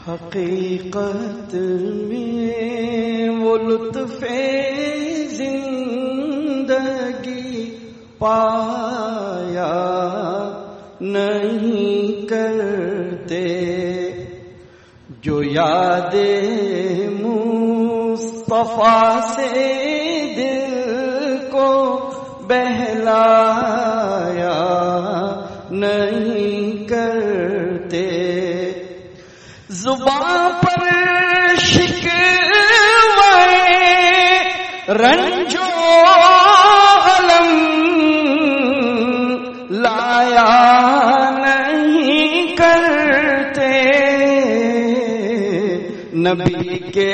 حقیقت میں وہ لطف زندگی پایا نہیں کرتے، جو یاد مصطفیٰ سے دل کو بہلایا نہیں کرتے، زباں پر شکوے رنج و غم لایا نہیں کرتے، نبی کے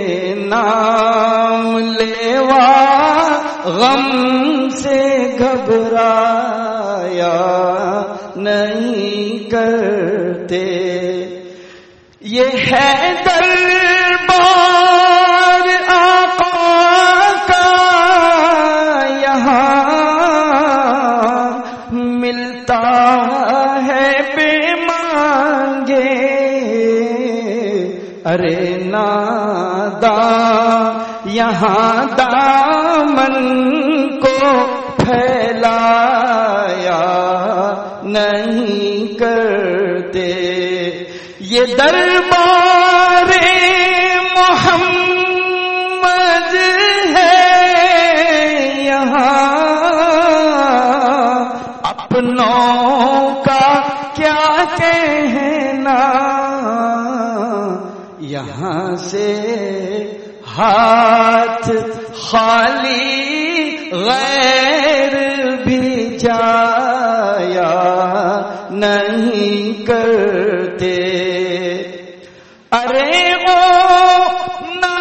نام لیوا غم سے گھبرایا نہیں کرتے، یہ ہے دربار آقا کا یہاں ملتا ہے بے مانگے، ارے ناداں یہاں دامن کو پھیلایا نہیں کرتے، یہ دربار محمد ہے یہاں اپنوں کا کیا کہنا، یہاں سے ہاتھ خالی غیر بھی جایا نہیں کرتے، ارے او نا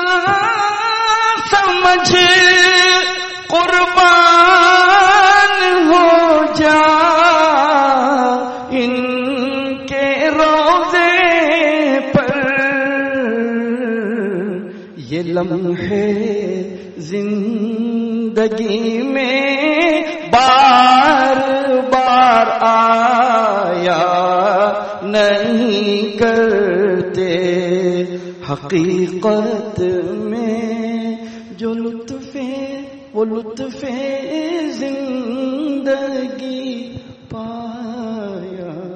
سمجھ قربان ہو جا ان کے روضے پر، یہ لمحے زندگی میں بار بار آیا نہیں کرتے، حقیقت میں جو لطف وہ لطف زندگی پایا